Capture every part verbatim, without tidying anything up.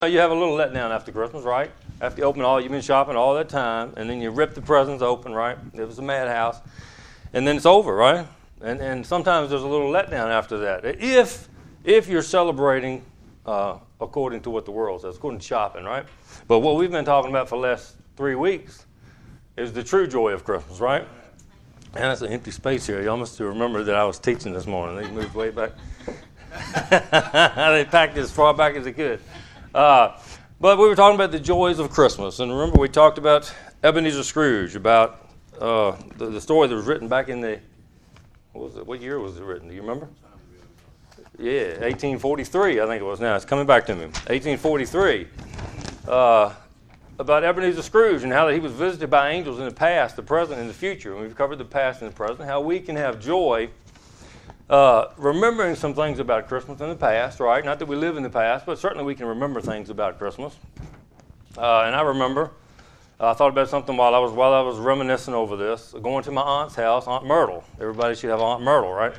You have a little letdown after Christmas, right? After you open all, you've been shopping all that time, and then you rip the presents open, right? It was a madhouse. And then it's over, right? And and sometimes there's a little letdown after that. If if you're celebrating uh, according to what the world says, according to shopping, right? But what we've been talking about for the last three weeks is the true joy of Christmas, right? And that's an empty space here. Y'all must have remembered that I was teaching this morning. They moved way back. They packed it as far back as they could. Uh, but we were talking about the joys of Christmas. And remember, we talked about Ebenezer Scrooge, about uh, the, the story that was written back in the, what was it? What year was it written? Do you remember? Yeah, eighteen forty-three, I think it was now. It's coming back to me. eighteen forty-three. Uh, about Ebenezer Scrooge and how he was visited by angels in the past, the present, and the future. And we've covered the past and the present, how we can have joy Uh, remembering some things about Christmas in the past, right? Not that we live in the past, but certainly we can remember things about Christmas. Uh, and I remember, uh, I thought about something while I was while I was reminiscing over this. Going to my aunt's house, Aunt Myrtle. Everybody should have Aunt Myrtle, right?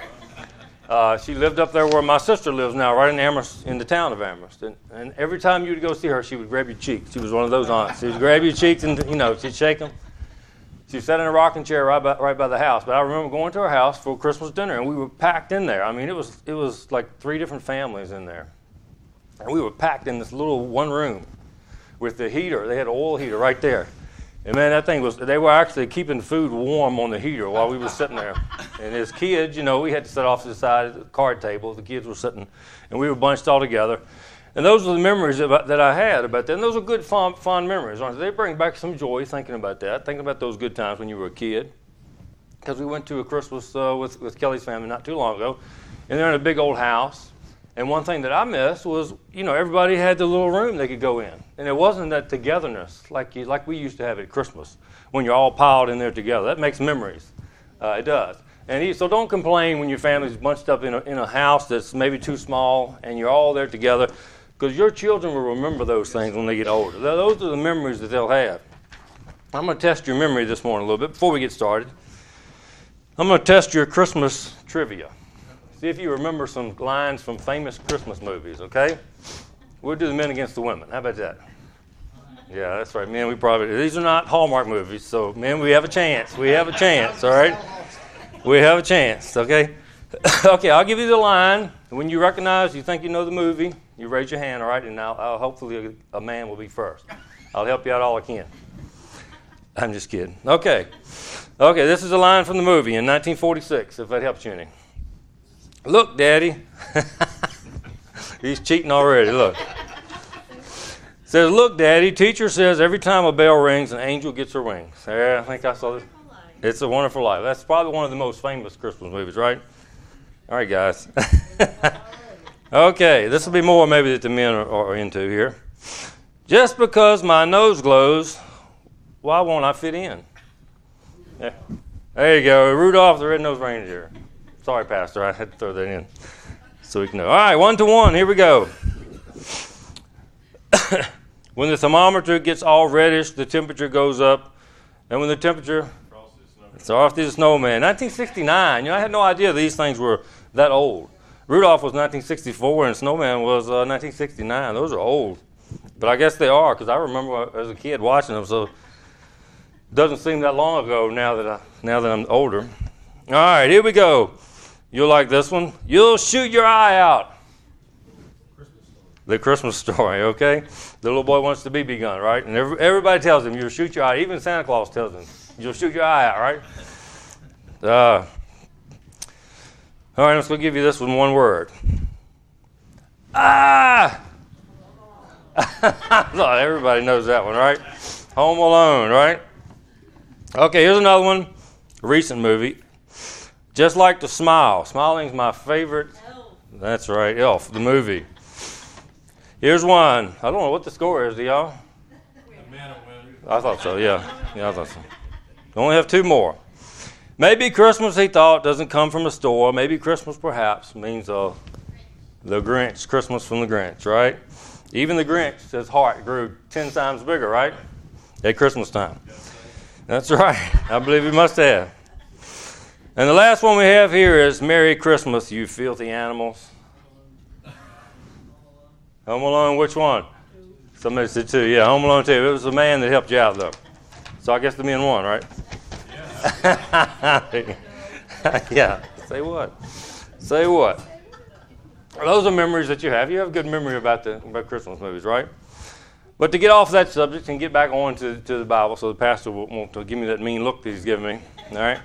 Uh, she lived up there where my sister lives now, right in Amherst, in the town of Amherst. And, and every time you would go see her, she would grab your cheeks. She was one of those aunts. She would grab your cheeks and, you know, she'd shake them. She sat in a rocking chair right by, right by the house. But I remember going to her house for Christmas dinner, and we were packed in there. I mean, it was it was like three different families in there. And we were packed in this little one room with the heater. They had an oil heater right there. And, man, that thing was, they were actually keeping food warm on the heater while we were sitting there. And as kids, you know, we had to sit off to the side of the card table. The kids were sitting, and we were bunched all together. And those are the memories about, that I had about that. And those are good, fond, fond memories, aren't they? They bring back some joy thinking about that, thinking about those good times when you were a kid. Because we went to a Christmas uh, with, with Kelly's family not too long ago, and they're in a big old house. And one thing that I missed was, you know, everybody had the little room they could go in. And it wasn't that togetherness like you, like we used to have at Christmas, when you're all piled in there together. That makes memories. Uh, it does. And he, so don't complain when your family's bunched up in a, in a house that's maybe too small and you're all there together. Because your children will remember those things when they get older. Those are the memories that they'll have. I'm going to test your memory this morning a little bit before we get started. I'm going to test your Christmas trivia. See if you remember some lines from famous Christmas movies, okay? We'll do the men against the women. How about that? Yeah, that's right. Men, we probably, these are not Hallmark movies, so men, we have a chance. We have a chance, all right? We have a chance, okay? Okay, I'll give you the line. When you recognize, you think you know the movie, you raise your hand, all right? And I'll, I'll hopefully a, a man will be first. I'll help you out all I can. I'm just kidding. Okay. Okay, this is a line from the movie in nineteen forty-six, if that helps you any. Look, Daddy. He's cheating already, look. Says, look, Daddy, teacher says every time a bell rings, an angel gets her wings. Yeah, I think I saw this. It's a Wonderful Life. That's probably one of the most famous Christmas movies, right? All right, guys. Okay, this will be more maybe that the men are, are into here. Just because my nose glows, why won't I fit in? Yeah. There you go, Rudolph the Red-Nosed Reindeer. Sorry, Pastor, I had to throw that in so we can know. All right, one to one, here we go. When the thermometer gets all reddish, the temperature goes up. And when the temperature... Frosty the Snowman. nineteen sixty-nine. You know, I had no idea these things were that old. Rudolph was nineteen sixty-four and Snowman was uh, nineteen sixty-nine. Those are old. But I guess they are, because I remember as a kid watching them, so it doesn't seem that long ago now that, I, now that I'm older. All right, here we go. You'll like this one. You'll shoot your eye out. Christmas the Christmas Story, okay? The little boy wants the B B gun, right? And every, everybody tells him, you'll shoot your eye. Even Santa Claus tells him, you'll shoot your eye out, right? Uh, all right, I'm just going to give you this one, one word. Ah! Everybody knows that one, right? Home Alone, right? Okay, here's another one. A recent movie. Just Like to Smile. Smiling's my favorite. Elf. That's right, Elf, the movie. Here's one. I don't know what the score is, do y'all? I thought so, yeah. Yeah, I thought so. Only have two more. Maybe Christmas, he thought, doesn't come from a store. Maybe Christmas, perhaps, means uh, the Grinch, Christmas from the Grinch, right? Even the Grinch, his heart grew ten times bigger, right? At Christmas time. That's right. I believe he must have. And the last one we have here is Merry Christmas, you filthy animals. Home Alone, which one? Somebody said two. Yeah, Home Alone two. It was the man that helped you out, though. So I guess the men won, right? Yeah. Yeah. Say what? Say what? Those are memories that you have. You have a good memory about the about Christmas movies, right? But to get off that subject and get back on to, to the Bible, so the pastor won't, won't give me that mean look that he's giving me, all right?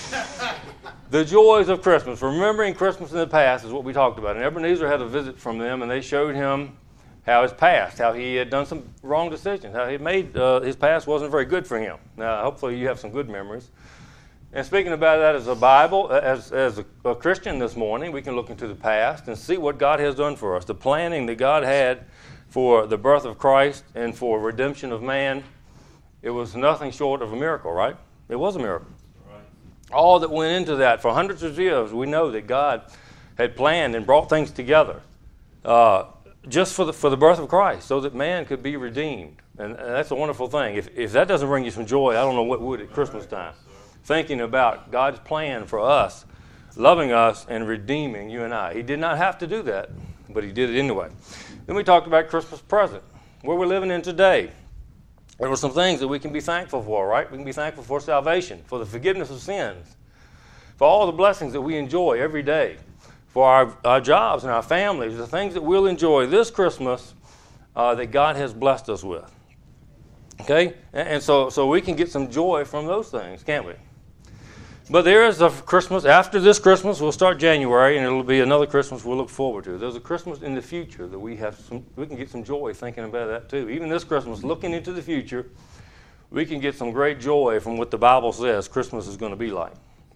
The joys of Christmas. Remembering Christmas in the past is what we talked about. And Ebenezer had a visit from them, and they showed him how his past, how he had done some wrong decisions, how he made uh, his past wasn't very good for him. Now, hopefully you have some good memories. And speaking about that as a Bible, as, as a, a Christian this morning, we can look into the past and see what God has done for us. The planning that God had for the birth of Christ and for redemption of man, it was nothing short of a miracle, right? It was a miracle. Right. All that went into that, for hundreds of years, we know that God had planned and brought things together uh, just for the for the birth of Christ, so that man could be redeemed. And, and that's a wonderful thing. If, if that doesn't bring you some joy, I don't know what would at Christmas time. Thinking about God's plan for us, loving us, and redeeming you and I. He did not have to do that, but he did it anyway. Then we talked about Christmas present, where we're living in today. There were some things that we can be thankful for, right? We can be thankful for salvation, for the forgiveness of sins, for all the blessings that we enjoy every day, for our, our jobs and our families, the things that we'll enjoy this Christmas uh, that God has blessed us with. Okay? And, and so, so we can get some joy from those things, can't we? But there is a Christmas, after this Christmas, we'll start January, and it'll be another Christmas we'll look forward to. There's a Christmas in the future that we have some, we can get some joy thinking about that too. Even this Christmas, looking into the future, we can get some great joy from what the Bible says Christmas is going to be like.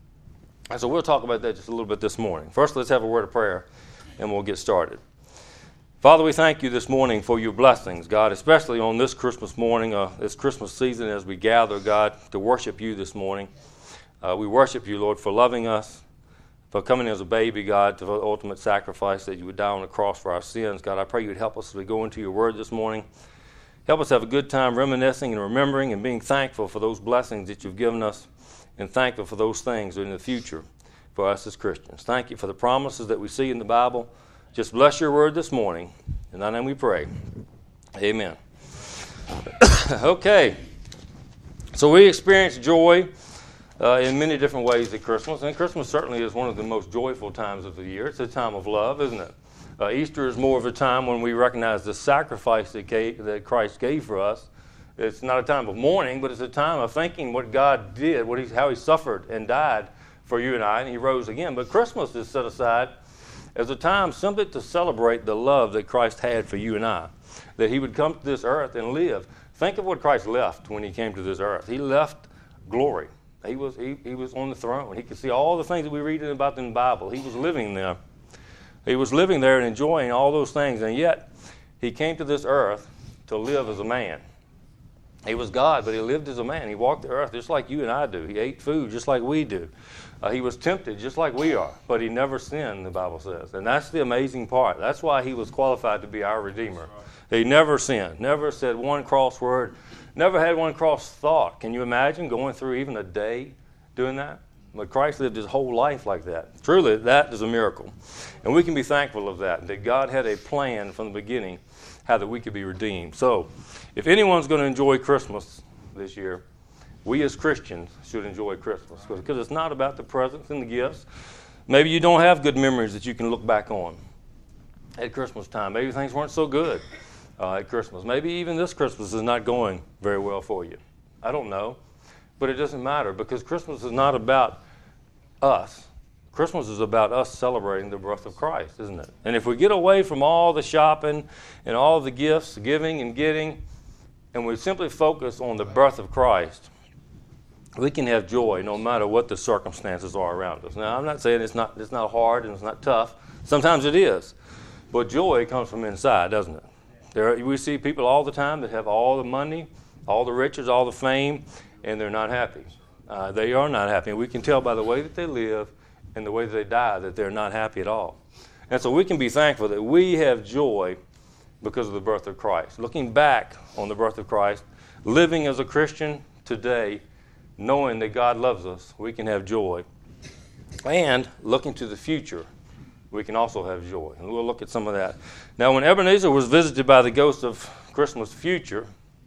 And so we'll talk about that just a little bit this morning. First, let's have a word of prayer, and we'll get started. Father, we thank you this morning for your blessings, God, especially on this Christmas morning, uh, this Christmas season as we gather, God, to worship you this morning. Uh, we worship you, Lord, for loving us, for coming as a baby, God, to the ultimate sacrifice that you would die on the cross for our sins. God, I pray you would help us as we go into your word this morning. Help us have a good time reminiscing and remembering and being thankful for those blessings that you've given us and thankful for those things in the future for us as Christians. Thank you for the promises that we see in the Bible. Just bless your word this morning. In thy name we pray. Amen. Okay. So we experience joy Uh, in many different ways at Christmas, and Christmas certainly is one of the most joyful times of the year. It's a time of love, isn't it? Uh, Easter is more of a time when we recognize the sacrifice that, gave, that Christ gave for us. It's not a time of mourning, but it's a time of thinking what God did, what he, how he suffered and died for you and I, and he rose again. But Christmas is set aside as a time simply to celebrate the love that Christ had for you and I, that he would come to this earth and live. Think of what Christ left when he came to this earth. He left glory. He was he, he was on the throne. He could see all the things that we read about in the Bible. He was living there. He was living there and enjoying all those things, and yet he came to this earth to live as a man. He was God, but he lived as a man. He walked the earth just like you and I do. He ate food just like we do. Uh, he was tempted just like we are, but he never sinned, the Bible says. And that's the amazing part. That's why he was qualified to be our Redeemer. He never sinned, never said one cross word, never had one cross thought. Can you imagine going through even a day doing that? But Christ lived his whole life like that. Truly, that is a miracle. And we can be thankful of that, that God had a plan from the beginning how that we could be redeemed. So, if anyone's going to enjoy Christmas this year, we as Christians should enjoy Christmas, because it's not about the presents and the gifts. Maybe you don't have good memories that you can look back on at Christmas time. Maybe things weren't so good uh, at Christmas. Maybe even this Christmas is not going very well for you. I don't know. But it doesn't matter, because Christmas is not about us. Christmas is about us celebrating the birth of Christ, isn't it? And if we get away from all the shopping and all the gifts, giving and getting, and we simply focus on the birth of Christ, we can have joy no matter what the circumstances are around us. Now, I'm not saying it's not it's not hard and it's not tough. Sometimes it is. But joy comes from inside, doesn't it? There, we see people all the time that have all the money, all the riches, all the fame, and they're not happy. Uh, they are not happy. And we can tell by the way that they live and the way that they die that they're not happy at all. And so we can be thankful that we have joy because of the birth of Christ. Looking back on the birth of Christ, living as a Christian today, knowing that God loves us, we can have joy. And looking to the future, we can also have joy. And we'll look at some of that. Now, when Ebenezer was visited by the ghost of Christmas future,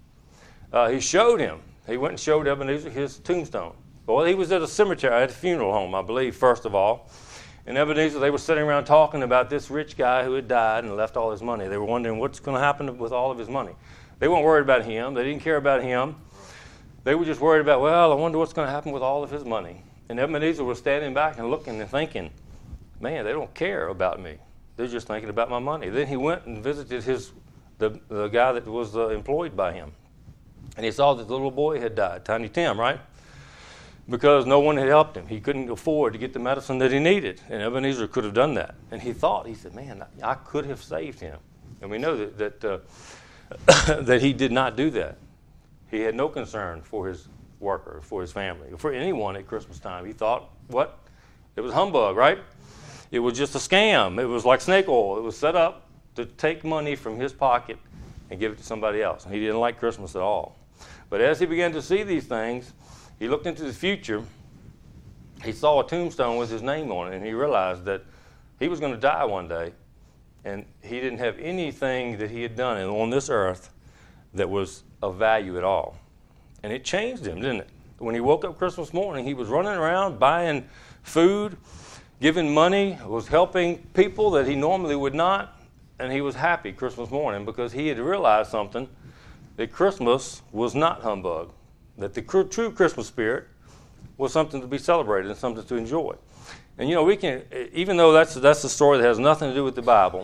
uh, he showed him. He went and showed Ebenezer his tombstone. Well, he was at a cemetery, at a funeral home, I believe, first of all. And Ebenezer, they were sitting around talking about this rich guy who had died and left all his money. They were wondering what's going to happen with all of his money. They weren't worried about him. They didn't care about him. They were just worried about, well, I wonder what's going to happen with all of his money. And Ebenezer was standing back and looking and thinking, man, they don't care about me. They're just thinking about my money. Then he went and visited his the, the guy that was uh, employed by him. And he saw that the little boy had died, Tiny Tim, right? Because no one had helped him. He couldn't afford to get the medicine that he needed. And Ebenezer could have done that. And he thought, he said, man, I could have saved him. And we know that that, uh, that he did not do that. He had no concern for his worker, for his family, for anyone at Christmas time. He thought, what? It was humbug, right? It was just a scam. It was like snake oil. It was set up to take money from his pocket and give it to somebody else. And he didn't like Christmas at all. But as he began to see these things, he looked into the future. He saw a tombstone with his name on it, and he realized that he was going to die one day, and he didn't have anything that he had done on this earth that was of value at all. And it changed him, didn't it? When he woke up Christmas morning, he was running around buying food, giving money, was helping people that he normally would not, and he was happy Christmas morning because he had realized something, that Christmas was not humbug, that the true Christmas spirit was something to be celebrated and something to enjoy. And you know, we can, even though that's that's a story that has nothing to do with the Bible,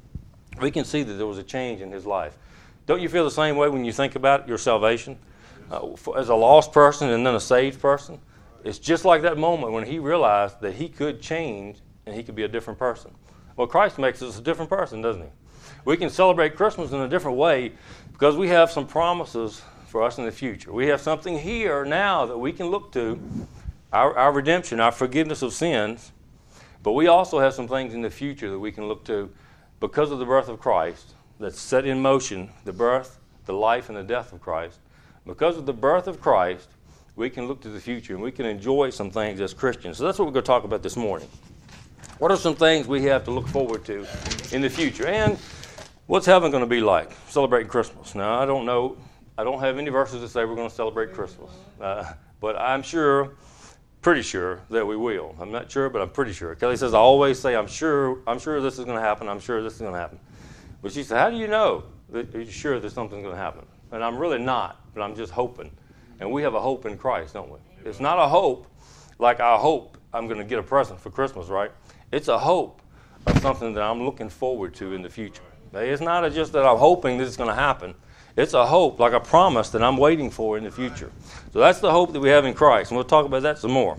we can see that there was a change in his life. Don't you feel the same way when you think about your salvation? Uh, for, as a lost person and then a saved person, it's just like that moment when he realized that he could change and he could be a different person. Well, Christ makes us a different person, doesn't he? We can celebrate Christmas in a different way because we have some promises for us in the future. We have something here now that we can look to, our, our redemption, our forgiveness of sins, but we also have some things in the future that we can look to because of the birth of Christ that's set in motion, the birth, the life, and the death of Christ. Because of the birth of Christ, we can look to the future and we can enjoy some things as Christians. So that's what we're going to talk about this morning. What are some things we have to look forward to in the future? And what's heaven going to be like, celebrating Christmas? Now, I don't know. I don't have any verses that say we're going to celebrate Christmas. Uh, but I'm sure, pretty sure that we will. I'm not sure, but I'm pretty sure. Kelly says, I always say, I'm sure, I'm sure this is going to happen. I'm sure this is going to happen. But she said, how do you know that you're sure that something's going to happen? And I'm really not, but I'm just hoping. And we have a hope in Christ, don't we? It's not a hope like I hope I'm going to get a present for Christmas, right? It's a hope of something that I'm looking forward to in the future. It's not a just that I'm hoping this is going to happen. It's a hope, like a promise that I'm waiting for in the future. So that's the hope that we have in Christ, and we'll talk about that some more.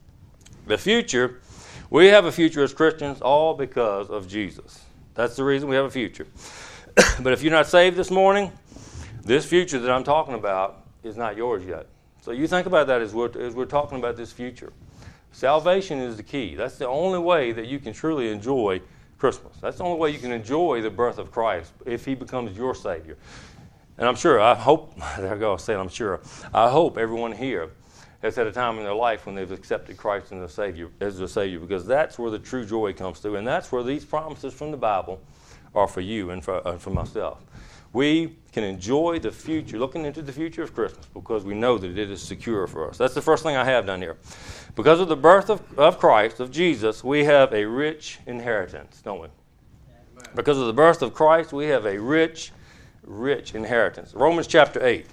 The future, we have a future as Christians all because of Jesus. That's the reason we have a future. But if you're not saved this morning, this future that I'm talking about is not yours yet. So you think about that as we're, as we're talking about this future. Salvation is the key. That's the only way that you can truly enjoy Christmas. That's the only way you can enjoy the birth of Christ if he becomes your Savior. And I'm sure, I hope, there I go, I said I'm sure, I hope everyone here has had a time in their life when they've accepted Christ as their Savior, as their Savior, because that's where the true joy comes through, and that's where these promises from the Bible are for you and for, uh, for myself. We can enjoy the future, looking into the future of Christmas, because we know that it is secure for us. That's the first thing I have down here. Because of the birth of, of Christ, of Jesus, we have a rich inheritance, don't we? Because of the birth of Christ, we have a rich, rich inheritance. Romans chapter eight.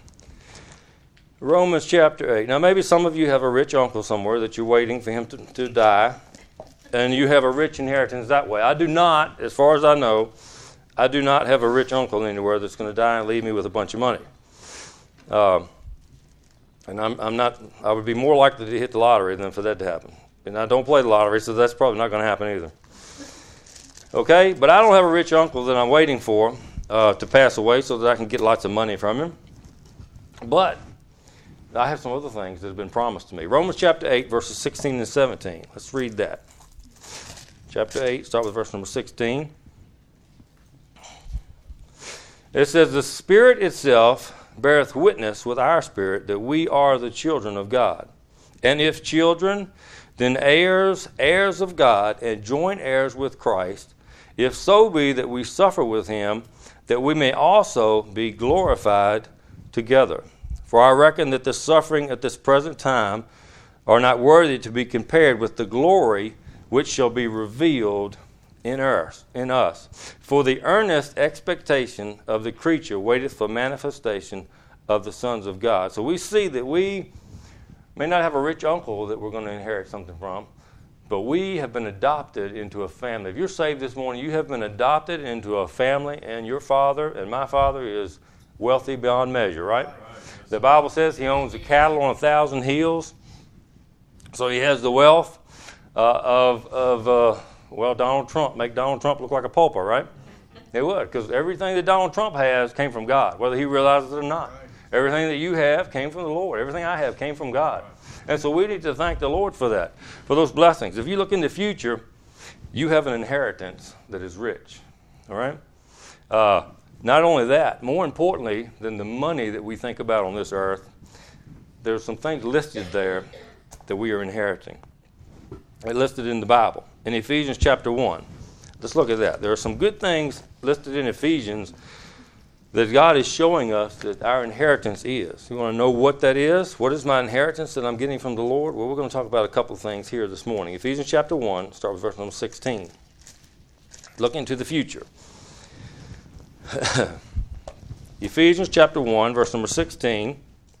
Romans chapter eight. Now, maybe some of you have a rich uncle somewhere that you're waiting for him to, to die, and you have a rich inheritance that way. I do not, as far as I know, I do not have a rich uncle anywhere that's going to die and leave me with a bunch of money. Uh, and I'm, I'm not, I would be more likely to hit the lottery than for that to happen. And I don't play the lottery, so that's probably not going to happen either. Okay? But I don't have a rich uncle that I'm waiting for uh, to pass away so that I can get lots of money from him. But I have some other things that have been promised to me. Romans chapter eight, verses sixteen and seventeen. Let's read that. Chapter eight, start with verse number sixteen. It says, the Spirit itself beareth witness with our spirit that we are the children of God. And if children, then heirs, heirs of God, and joint heirs with Christ, if so be that we suffer with him, that we may also be glorified together. For I reckon that the suffering at this present time are not worthy to be compared with the glory which shall be revealed in us. In us. For the earnest expectation of the creature waiteth for manifestation of the sons of God. So we see that we may not have a rich uncle that we're going to inherit something from, but we have been adopted into a family. If you're saved this morning, you have been adopted into a family, and your father and my father is wealthy beyond measure, right? The Bible says he owns the cattle on a thousand hills, so he has the wealth uh, of, of uh, well, Donald Trump. Make Donald Trump look like a pauper, right? It would, because everything that Donald Trump has came from God, whether he realizes it or not. Everything that you have came from the Lord. Everything I have came from God. And so we need to thank the Lord for that, for those blessings. If you look in the future, you have an inheritance that is rich. All right? Uh, not only that, more importantly than the money that we think about on this earth, there's some things listed there that we are inheriting. They're listed in the Bible. In Ephesians chapter one. Let's look at that. There are some good things listed in Ephesians that God is showing us that our inheritance is. You want to know what that is? What is my inheritance that I'm getting from the Lord? Well, we're going to talk about a couple of things here this morning. Ephesians chapter one, start with verse number sixteen. Look into the future. Ephesians chapter one, verse number sixteen.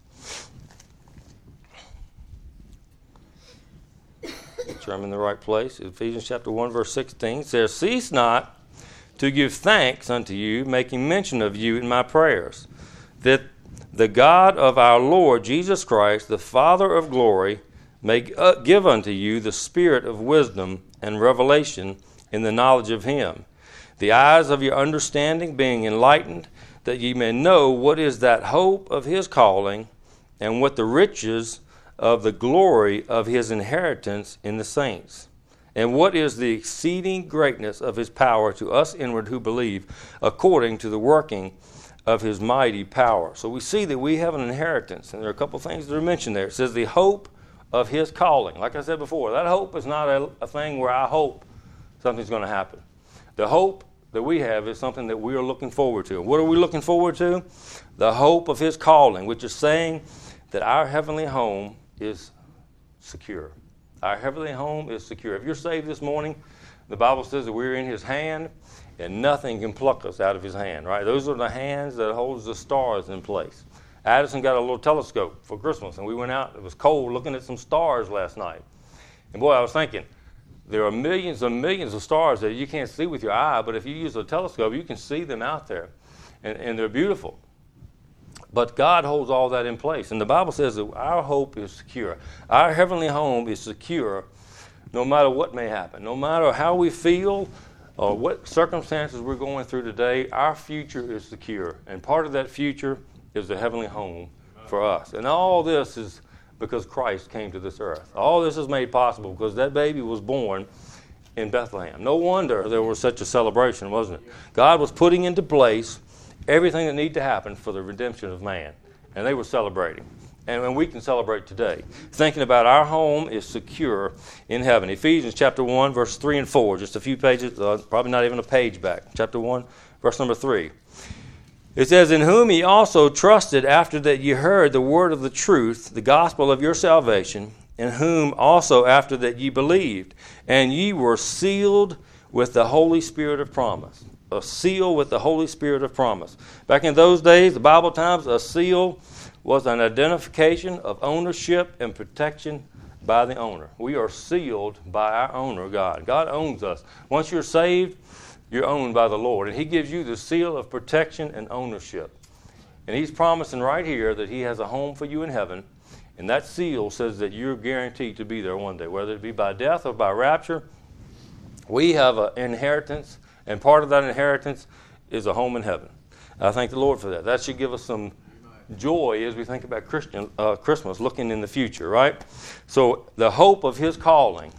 Make sure I'm in the right place. Ephesians chapter one, verse sixteen says, "Cease not to give thanks unto you, making mention of you in my prayers, that the God of our Lord Jesus Christ, the Father of glory, may uh, give unto you the spirit of wisdom and revelation in the knowledge of him, the eyes of your understanding being enlightened, that ye may know what is that hope of his calling, and what the riches of the glory of his inheritance in the saints. And what is the exceeding greatness of his power to us inward who believe, according to the working of his mighty power." So we see that we have an inheritance, and there are a couple of things that are mentioned there. It says the hope of his calling. Like I said before, that hope is not a, a thing where I hope something's going to happen. The hope that we have is something that we are looking forward to. And what are we looking forward to? The hope of his calling, which is saying that our heavenly home is secure. Our heavenly home is secure. If you're saved this morning, the Bible says that we're in his hand and nothing can pluck us out of his hand, right? Those are the hands that holds the stars in place. Addison got a little telescope for Christmas, and we went out. It was cold looking at some stars last night. And boy, I was thinking, there are millions and millions of stars that you can't see with your eye, but if you use a telescope, you can see them out there, and, and they're beautiful. But God holds all that in place. And the Bible says that our hope is secure. Our heavenly home is secure no matter what may happen. No matter how we feel or what circumstances we're going through today, our future is secure. And part of that future is the heavenly home for us. And all this is because Christ came to this earth. All this is made possible because that baby was born in Bethlehem. No wonder there was such a celebration, wasn't it? God was putting into place everything that needed to happen for the redemption of man. And they were celebrating. And, and we can celebrate today. Thinking about our home is secure in heaven. Ephesians chapter one, verse three and four. Just a few pages, uh, probably not even a page back. Chapter one, verse number three. It says, "In whom ye also trusted after that ye heard the word of the truth, the gospel of your salvation, in whom also after that ye believed, and ye were sealed with the Holy Spirit of promise." A seal with the Holy Spirit of promise. Back in those days, the Bible times, a seal was an identification of ownership and protection by the owner. We are sealed by our owner, God. God owns us. Once you're saved, you're owned by the Lord. And he gives you the seal of protection and ownership. And he's promising right here that he has a home for you in heaven. And that seal says that you're guaranteed to be there one day, whether it be by death or by rapture. We have an inheritance. And part of that inheritance is a home in heaven. I thank the Lord for that. That should give us some joy as we think about Christian uh, Christmas, looking in the future, right? So the hope of his calling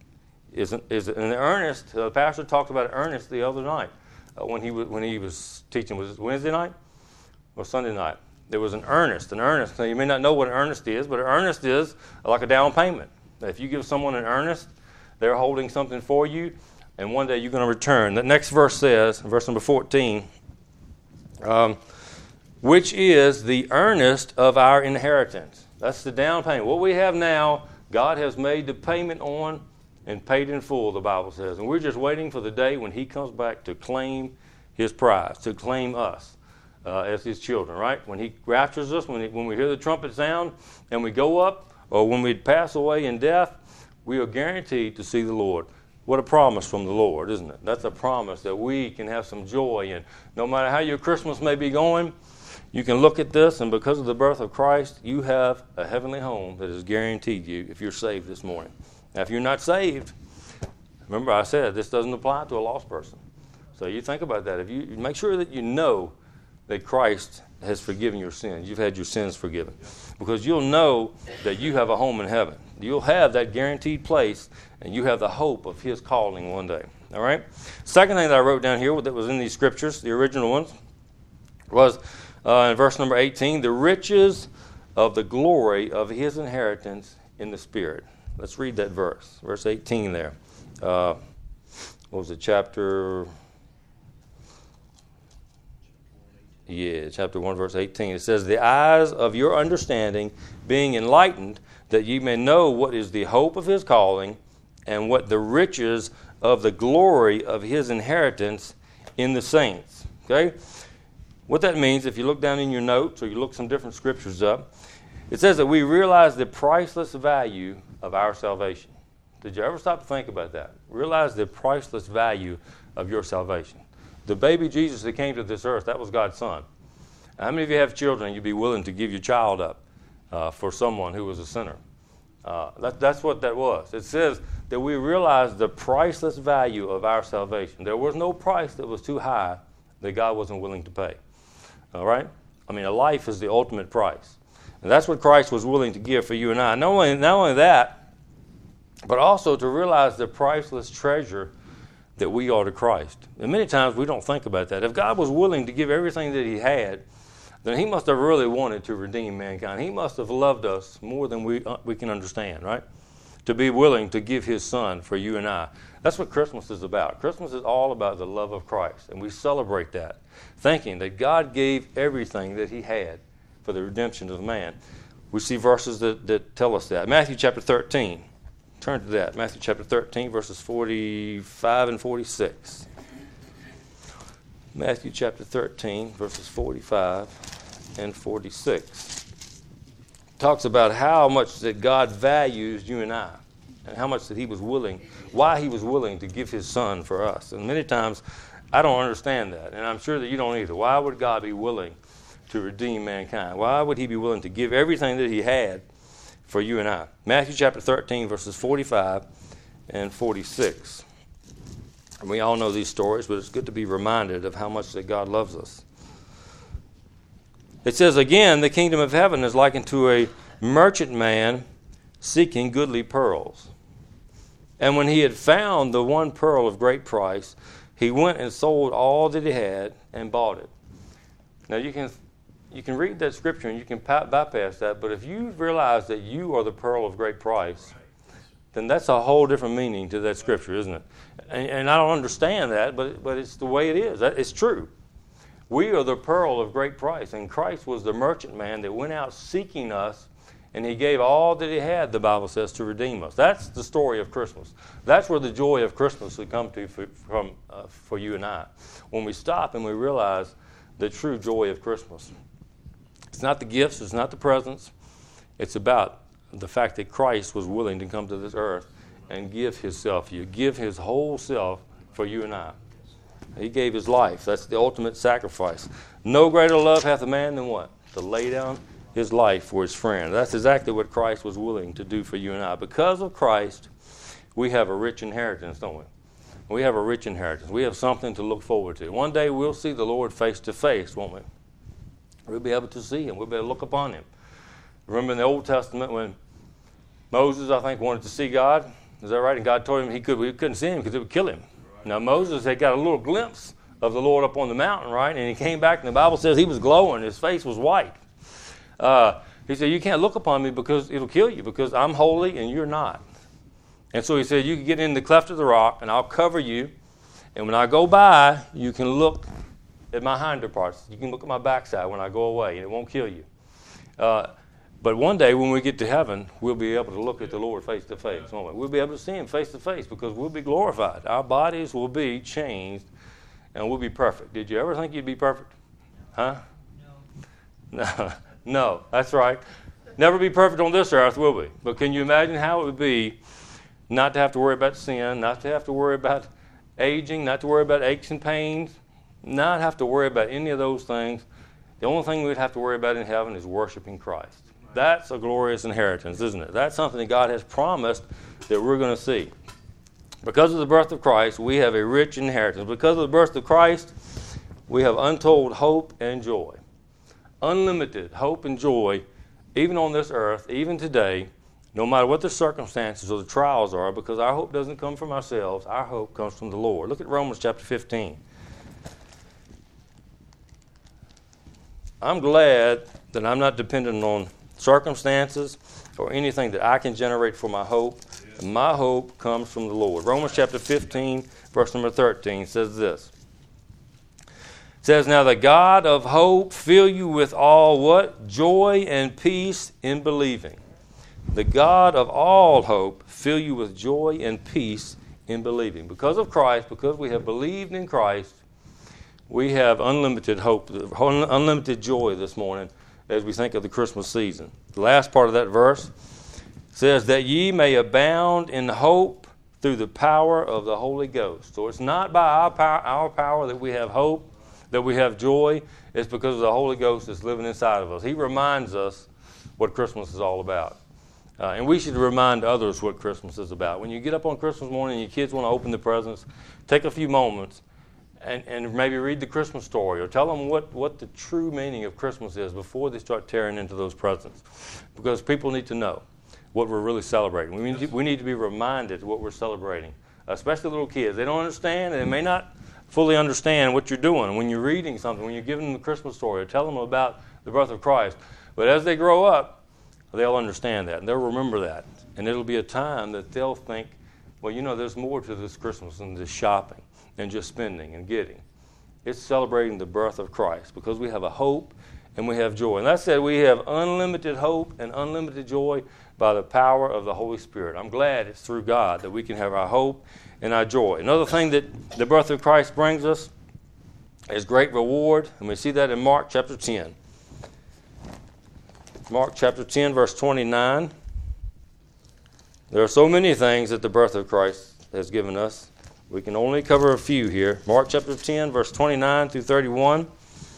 is is an earnest. The uh, pastor talked about earnest the other night uh, when he was when he was teaching. Was it Wednesday night or Sunday night? There was an earnest, an earnest. Now, you may not know what an earnest is, but an earnest is like a down payment. If you give someone an earnest, they're holding something for you, and one day you're going to return. The next verse says, verse number fourteen, um, which is the earnest of our inheritance. That's the down payment. What we have now, God has made the payment on and paid in full, the Bible says. And we're just waiting for the day when he comes back to claim his prize, to claim us uh, as his children, right? When he raptures us, when, he, when we hear the trumpet sound and we go up, or when we pass away in death, we are guaranteed to see the Lord. What a promise from the Lord, isn't it? That's a promise that we can have some joy in. No matter how your Christmas may be going, you can look at this, and because of the birth of Christ, you have a heavenly home that is guaranteed you if you're saved this morning. Now, if you're not saved, remember I said this doesn't apply to a lost person. So you think about that. If you make sure that you know that Christ has forgiven your sins. You've had your sins forgiven. Because you'll know that you have a home in heaven. You'll have that guaranteed place, and you have the hope of his calling one day. All right? Second thing that I wrote down here that was in these scriptures, the original ones, was uh, in verse number eighteen, the riches of the glory of his inheritance in the Spirit. Let's read that verse. Verse eighteen there. Uh, what was it, chapter... Yeah, chapter one, verse eighteen. It says, the eyes of your understanding being enlightened, that ye may know what is the hope of his calling, and what the riches of the glory of his inheritance in the saints. Okay? What that means, if you look down in your notes, or you look some different scriptures up, it says that we realize the priceless value of our salvation. Did you ever stop to think about that? Realize the priceless value of your salvation. The baby Jesus that came to this earth, that was God's son. How many of you have children and you'd be willing to give your child up uh, for someone who was a sinner? Uh, that, that's what that was. It says that we realize the priceless value of our salvation. There was no price that was too high that God wasn't willing to pay. All right? I mean, a life is the ultimate price. And that's what Christ was willing to give for you and I. Not only, not only that, but also to realize the priceless treasure that we are to Christ. And many times we don't think about that. If God was willing to give everything that he had, then he must have really wanted to redeem mankind. He must have loved us more than we uh, we can understand, right? To be willing to give his son for you and I. That's what Christmas is about. Christmas is all about the love of Christ. And we celebrate that, thinking that God gave everything that he had for the redemption of man. We see verses that, that tell us that. Matthew chapter thirteen. Turn to that. Matthew chapter thirteen, verses forty-five and forty-six. Matthew chapter thirteen, verses forty-five and forty-six. Talks about how much that God values you and I, and how much that he was willing, why he was willing to give his son for us. And many times I don't understand that, and I'm sure that you don't either. Why would God be willing to redeem mankind? Why would he be willing to give everything that he had for you and I? Matthew chapter thirteen, verses forty-five and forty-six. And we all know these stories, but it's good to be reminded of how much that God loves us. It says, again, the kingdom of heaven is likened to a merchant man seeking goodly pearls. And when he had found the one pearl of great price, he went and sold all that he had and bought it. Now you can You can read that scripture and you can bypass that, but if you realize that you are the pearl of great price, then that's a whole different meaning to that scripture, isn't it? And, and I don't understand that, but but it's the way it is. It's true. We are the pearl of great price, and Christ was the merchant man that went out seeking us, and he gave all that he had, the Bible says, to redeem us. That's the story of Christmas. That's where the joy of Christmas would come to for, from, uh, for you and I, when we stop and we realize the true joy of Christmas. It's not the gifts, it's not the presents. It's about the fact that Christ was willing to come to this earth and give himself for you, give his whole self for you and I. He gave his life. That's the ultimate sacrifice. No greater love hath a man than what? To lay down his life for his friend. That's exactly what Christ was willing to do for you and I. Because of Christ, we have a rich inheritance, don't we? We have a rich inheritance. We have something to look forward to. One day we'll see the Lord face to face, won't we? We'll be able to see him. We'll be able to look upon him. Remember in the Old Testament when Moses, I think, wanted to see God? Is that right? And God told him he could, we couldn't see him because it would kill him. Now Moses had got a little glimpse of the Lord up on the mountain, right? And he came back and the Bible says he was glowing. His face was white. Uh, He said, you can't look upon me because it'll kill you, because I'm holy and you're not. And so he said, you can get in the cleft of the rock and I'll cover you. And when I go by, you can look at my hinder parts. You can look at my backside when I go away, and it won't kill you. Uh, but one day when we get to heaven, we'll be able to look at the Lord face to face, won't we? We'll be able to see him face to face because we'll be glorified. Our bodies will be changed, and we'll be perfect. Did you ever think you'd be perfect? Huh? No. No, no, that's right. Never be perfect on this earth, will we? But can you imagine how it would be not to have to worry about sin, not to have to worry about aging, not to worry about aches and pains, not have to worry about any of those things. The only thing we'd have to worry about in heaven is worshiping Christ. That's a glorious inheritance, isn't it? That's something that God has promised that we're going to see. Because of the birth of Christ, we have a rich inheritance. Because of the birth of Christ, we have untold hope and joy. Unlimited hope and joy, even on this earth, even today, no matter what the circumstances or the trials are, because our hope doesn't come from ourselves. Our hope comes from the Lord. Look at Romans chapter fifteen. I'm glad that I'm not dependent on circumstances or anything that I can generate for my hope. My hope comes from the Lord. Romans chapter fifteen, verse number thirteen says this. It says, now the God of hope fill you with all what? Joy and peace in believing. The God of all hope fill you with joy and peace in believing. Because of Christ, because we have believed in Christ, we have unlimited hope, unlimited joy this morning as we think of the Christmas season. The last part of that verse says that ye may abound in hope through the power of the Holy Ghost. So it's not by our power, our power that we have hope, that we have joy. It's because of the Holy Ghost that's living inside of us. He reminds us what Christmas is all about. Uh, and we should remind others what Christmas is about. When you get up on Christmas morning and your kids want to open the presents, take a few moments and, and maybe read the Christmas story or tell them what, what the true meaning of Christmas is before they start tearing into those presents. Because people need to know what we're really celebrating. We need to, we need to be reminded of what we're celebrating, especially little kids. They don't understand, and they may not fully understand what you're doing when you're reading something, when you're giving them the Christmas story or tell them about the birth of Christ. But as they grow up, they'll understand that, and they'll remember that. And it'll be a time that they'll think, well, you know, there's more to this Christmas than just shopping and just spending and getting. It's celebrating the birth of Christ because we have a hope and we have joy. And that said, we have unlimited hope and unlimited joy by the power of the Holy Spirit. I'm glad it's through God that we can have our hope and our joy. Another thing that the birth of Christ brings us is great reward, and we see that in Mark chapter ten. Mark chapter ten, verse twenty-nine. There are so many things that the birth of Christ has given us. We can only cover a few here. Mark chapter ten, verse twenty-nine through thirty-one.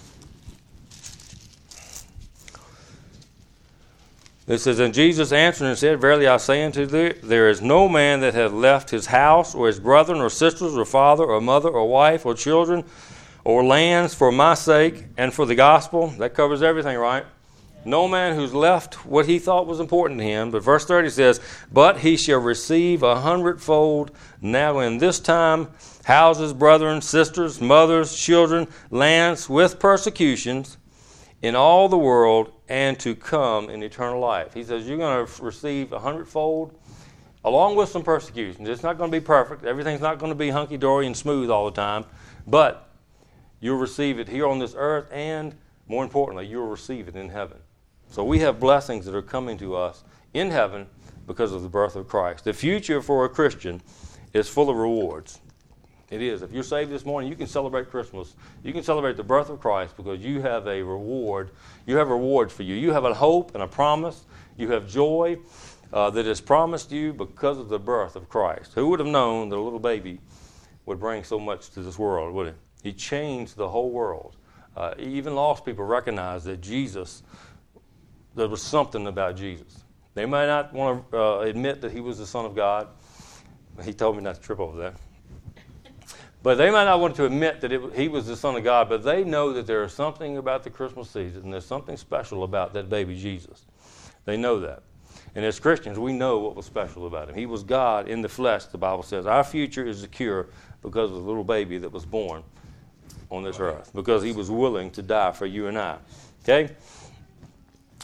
It says, and Jesus answered and said, verily I say unto thee, there is no man that hath left his house, or his brethren, or sisters, or father, or mother, or wife, or children, or lands for my sake and for the gospel. That covers everything, right? No man who's left what he thought was important to him. But verse thirty says, but he shall receive a hundredfold now in this time, houses, brethren, sisters, mothers, children, lands, with persecutions in all the world, and to come in eternal life. He says you're going to receive a hundredfold along with some persecutions. It's not going to be perfect. Everything's not going to be hunky-dory and smooth all the time. But you'll receive it here on this earth, and more importantly, you'll receive it in heaven. So we have blessings that are coming to us in heaven because of the birth of Christ. The future for a Christian is full of rewards. It is. If you're saved this morning, you can celebrate Christmas. You can celebrate the birth of Christ because you have a reward. You have rewards for you. You have a hope and a promise. You have joy uh, that is promised you because of the birth of Christ. Who would have known that a little baby would bring so much to this world, would he? He changed the whole world. Uh, even lost people recognize that Jesus, there was something about Jesus. They might not want to uh, admit that he was the Son of God. He told me not to trip over that. But they might not want to admit that it, he was the Son of God, but they know that there is something about the Christmas season, and there's something special about that baby Jesus. They know that. And as Christians, we know what was special about him. He was God in the flesh, the Bible says. Our future is secure because of the little baby that was born on this earth, because he was willing to die for you and I. Okay?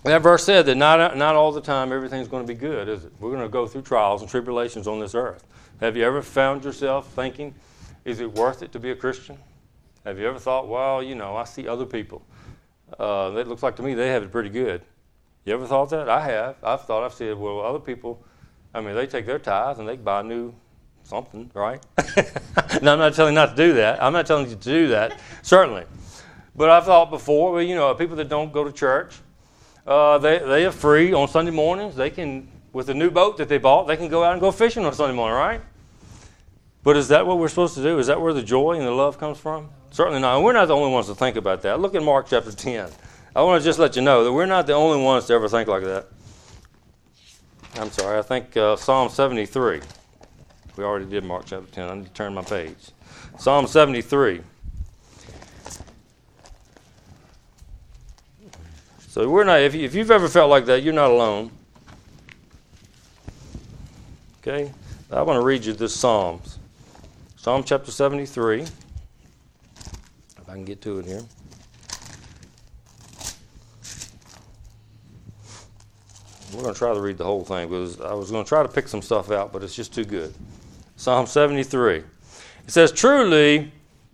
That verse said that not, not all the time everything's going to be good, is it? We're going to go through trials and tribulations on this earth. Have you ever found yourself thinking, is it worth it to be a Christian? Have you ever thought, well, you know, I see other people. Uh, it looks like to me they have it pretty good. You ever thought that? I have. I've thought, I've said, well, other people, I mean, they take their tithes and they buy new something, right? Now, I'm not telling you not to do that. I'm not telling you to do that, certainly. But I've thought before, well, you know, people that don't go to church, uh, they, they are free on Sunday mornings. They can, with the new boat that they bought, they can go out and go fishing on Sunday morning, right? But is that what we're supposed to do? Is that where the joy and the love comes from? Certainly not. And we're not the only ones to think about that. Look at Mark chapter ten. I want to just let you know that we're not the only ones to ever think like that. I'm sorry, I think uh, Psalm seventy-three. We already did Mark chapter ten. I need to turn my page. Psalm seventy-three. So we're not. If, you, if you've ever felt like that, you're not alone. Okay, I want to read you this Psalms. Psalm chapter seventy-three. If I can get to it here. We're going to try to read the whole thing because I was going to try to pick some stuff out, but it's just too good. Psalm seventy-three. It says, "Truly,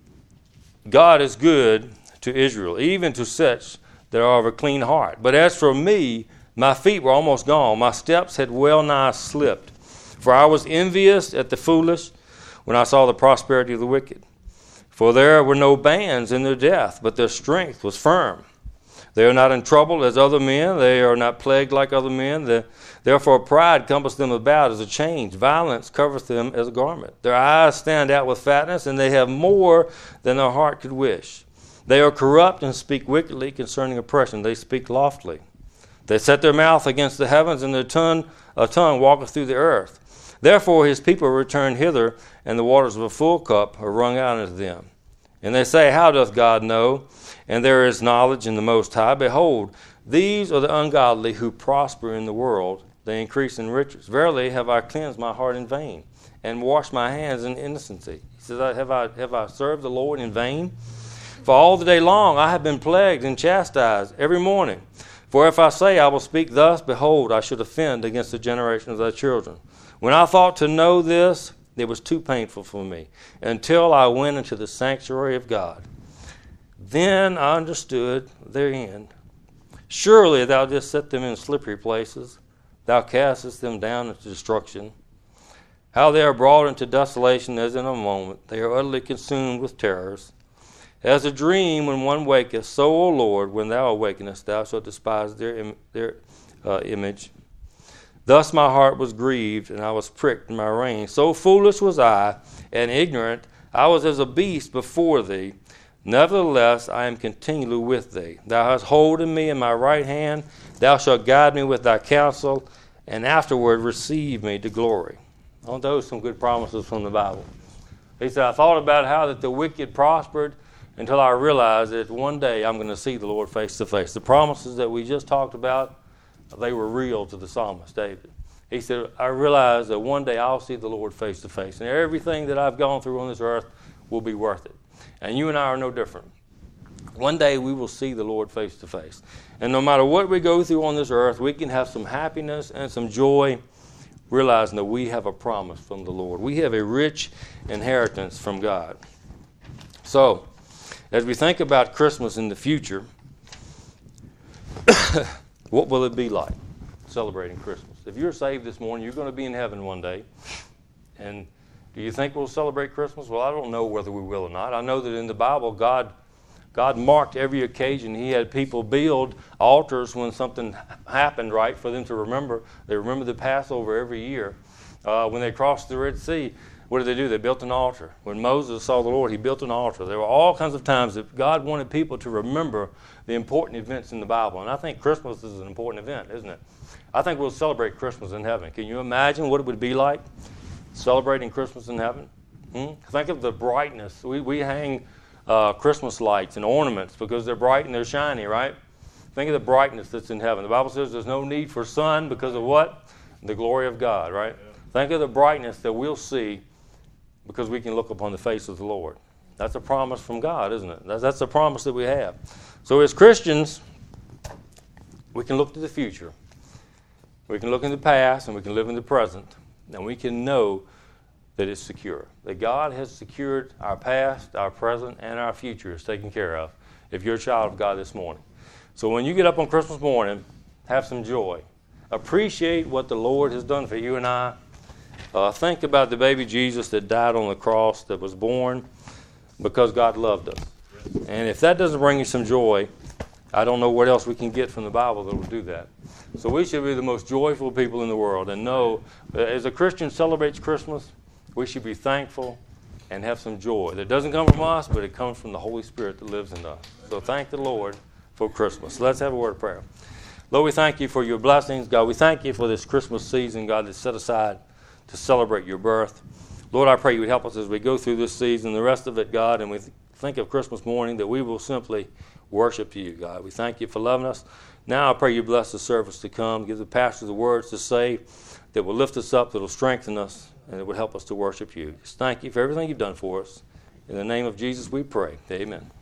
God is good to Israel, even to such that are of a clean heart. But as for me, my feet were almost gone. My steps had well nigh slipped. For I was envious at the foolish when I saw the prosperity of the wicked. For there were no bands in their death, but their strength was firm. They are not in trouble as other men. They are not plagued like other men. The, therefore pride compasseth them about as a chain. Violence covereth them as a garment. Their eyes stand out with fatness, and they have more than their heart could wish. They are corrupt and speak wickedly concerning oppression. They speak loftily. They set their mouth against the heavens, and their tongue, a tongue walketh through the earth. Therefore his people return hither, and the waters of a full cup are wrung out unto them. And they say, How doth God know? And there is knowledge in the Most High. Behold, these are the ungodly who prosper in the world. They increase in riches. Verily have I cleansed my heart in vain, and washed my hands in innocency. He says, Have I, have I served the Lord in vain? For all the day long I have been plagued and chastised every morning. For if I say I will speak thus, behold, I should offend against the generation of thy children. When I thought to know this, it was too painful for me, until I went into the sanctuary of God. Then I understood their end. Surely thou didst set them in slippery places. Thou castest them down into destruction. How they are brought into desolation as in a moment. They are utterly consumed with terrors. As a dream when one waketh, so, O Lord, when thou awakenest, thou shalt despise their, im- their uh, image. Thus my heart was grieved, and I was pricked in my reins. So foolish was I, and ignorant. I was as a beast before thee. Nevertheless, I am continually with thee. Thou hast holden me in my right hand. Thou shalt guide me with thy counsel, and afterward receive me to glory. Aren't those some good promises from the Bible? He said, I thought about how that the wicked prospered until I realized that one day I'm going to see the Lord face to face. The promises that we just talked about, they were real to the psalmist David. He said, I realize that one day I'll see the Lord face to face, and everything that I've gone through on this earth will be worth it. And you and I are no different. One day we will see the Lord face to face. And no matter what we go through on this earth, we can have some happiness and some joy, realizing that we have a promise from the Lord. We have a rich inheritance from God. So, as we think about Christmas in the future, what will it be like celebrating Christmas? If you're saved this morning, you're going to be in heaven one day. And do you think we'll celebrate Christmas? Well, I don't know whether we will or not. I know that in the Bible, God God marked every occasion. He had people build altars when something happened, right, for them to remember. They remember the Passover every year. Uh, when they crossed the Red Sea, what did they do? They built an altar. When Moses saw the Lord, he built an altar. There were all kinds of times that God wanted people to remember the important events in the Bible. And I think Christmas is an important event, isn't it? I think we'll celebrate Christmas in heaven. Can you imagine what it would be like celebrating Christmas in heaven? Hmm? Think of the brightness. We, we hang uh, Christmas lights and ornaments because they're bright and they're shiny, right? Think of the brightness that's in heaven. The Bible says there's no need for sun because of what? The glory of God, right? Yeah. Think of the brightness that we'll see because we can look upon the face of the Lord. That's a promise from God, isn't it? That's, that's a promise that we have. So as Christians, we can look to the future. We can look in the past and we can live in the present. And we can know that it's secure. That God has secured our past, our present, and our future is taken care of if you're a child of God this morning. So when you get up on Christmas morning, have some joy. Appreciate what the Lord has done for you and I. Uh, think about the baby Jesus that died on the cross, that was born because God loved us. And if that doesn't bring you some joy, I don't know what else we can get from the Bible that will do that. So we should be the most joyful people in the world and know that as a Christian celebrates Christmas, we should be thankful and have some joy. That doesn't come from us, but it comes from the Holy Spirit that lives in us. So thank the Lord for Christmas. Let's have a word of prayer. Lord, we thank you for your blessings. God, we thank you for this Christmas season, God, that's set aside to celebrate your birth. Lord, I pray you would help us as we go through this season, the rest of it, God, and we think of Christmas morning, that we will simply worship you, God. We thank you for loving us. Now I pray you bless the service to come. Give the pastor the words to say that will lift us up, that will strengthen us, and it will help us to worship you. Just thank you for everything you've done for us. In the name of Jesus we pray. Amen.